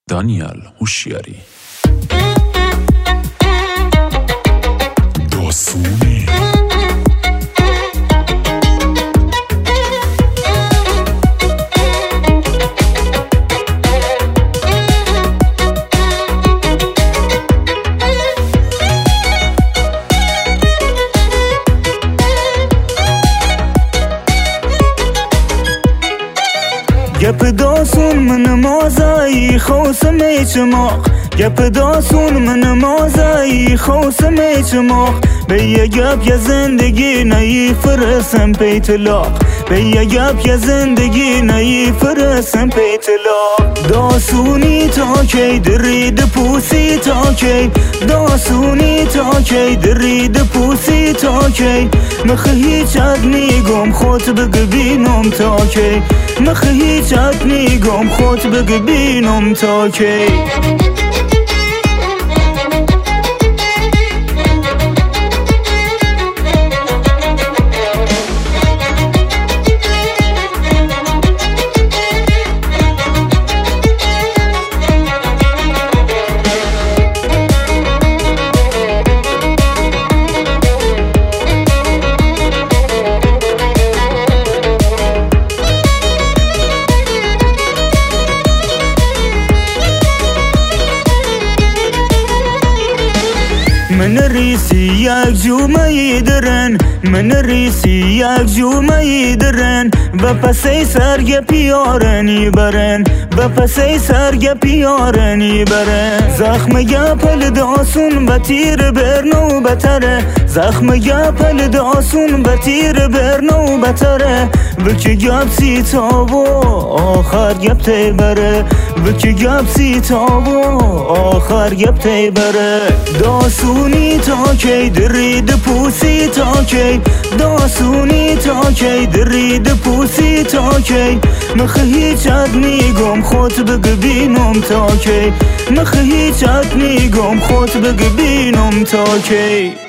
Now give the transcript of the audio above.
دانیال هوشیاری. داستانی گپ داسون من مازایی خوصم چماق گپ داسون من مازایی خوصم چماق به یه گپ یه زندگی نی فرسم پی طلاق به یه گپ یه زندگی نی فرسم پی طلاق داسونی تا کی درید پوسی تا کی داسونی تا کی درید پوسی تا کی مخ هیچ نیگم خود بگبینم تا کی مخ هیچ نیگم خود بگبینم تا کی من ریسی یک جومه درن من ریسی یک جومه درن و پسی سرگ پیارنی برن و پسی سرگ پیارنی برن زخم گپل داسون به تیر برنو بتره زخم گپل داسون به تیر برنو بتره وکی گپ سی تابو آخر گپ تی بره وکی گپ سی تابو آخر گپ تی بره داسونی تا کی درید پوسی تا کی داسونی تا کی درید پوسی تا کی مخ هیچ نیگم خود بگبینم تا کی مخ هیچ نیگم خود بگبینم تا کی